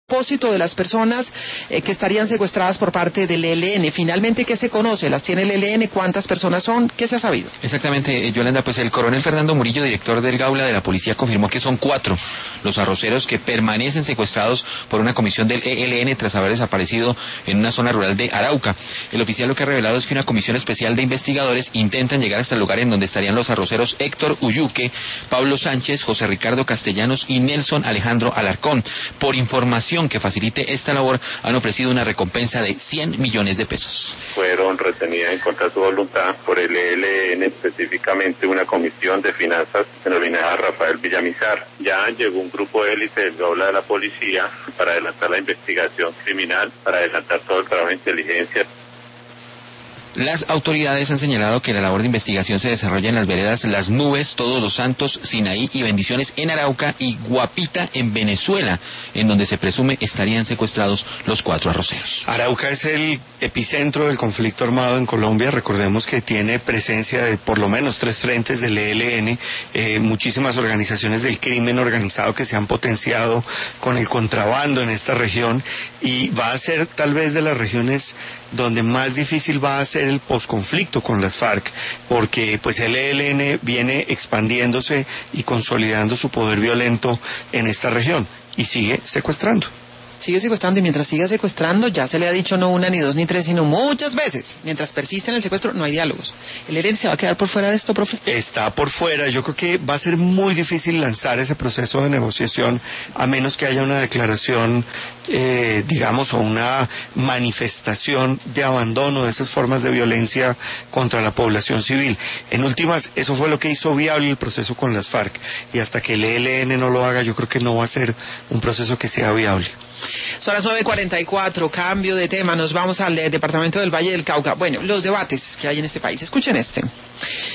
propósito de las personas que estarían secuestradas por parte del ELN. Finalmente, ¿qué se conoce? ¿Las tiene el ELN? ¿Cuántas personas son? ¿Qué se ha sabido? Exactamente, Yolanda, pues el coronel Fernando Murillo, director del Gaula de la Policía, confirmó que son 4 los arroceros que permanecen secuestrados por una comisión del ELN tras haber desaparecido en una zona rural de Arauca. El oficial lo que ha revelado es que una comisión especial de investigadores intentan llegar hasta el lugar en donde estarían los arroceros Héctor Uyuque, Pablo Sánchez, José Ricardo Castellanos y Nelson Alejandro Alarcón. Por información que facilite esta labor, han ofrecido una recompensa de 100 millones de pesos. Fueron retenidas en contra de su voluntad por el ELN, específicamente una comisión de finanzas denominada Rafael Villamizar. Ya llegó un grupo de élite del Gaula de la Policía para adelantar la investigación criminal, para adelantar todo el trabajo de inteligencia. Las autoridades han señalado que la labor de investigación se desarrolla en las veredas Las Nubes, Todos los Santos, Sinaí y Bendiciones en Arauca y Guapita en Venezuela, en donde se presume estarían secuestrados los 4 arroceros. Arauca es el epicentro del conflicto armado en Colombia. Recordemos que tiene presencia de por lo menos 3 frentes del ELN, muchísimas organizaciones del crimen organizado que se han potenciado con el contrabando en esta región, y va a ser tal vez de las regiones donde más difícil va a ser el posconflicto con las FARC, porque pues el ELN viene expandiéndose y consolidando su poder violento en esta región y sigue secuestrando. Sigue secuestrando, y mientras siga secuestrando, ya se le ha dicho no una, ni dos, ni tres, sino muchas veces. Mientras persiste en el secuestro, no hay diálogos. ¿El ELN se va a quedar por fuera de esto, profe? Está por fuera. Yo creo que va a ser muy difícil lanzar ese proceso de negociación a menos que haya una declaración, digamos, o una manifestación de abandono de esas formas de violencia contra la población civil. En últimas, eso fue lo que hizo viable el proceso con las FARC. Y hasta que el ELN no lo haga, yo creo que no va a ser un proceso que sea viable. Son las 9:44, cambio de tema, nos vamos al departamento del Valle del Cauca. Bueno, los debates que hay en este país. Escuchen este.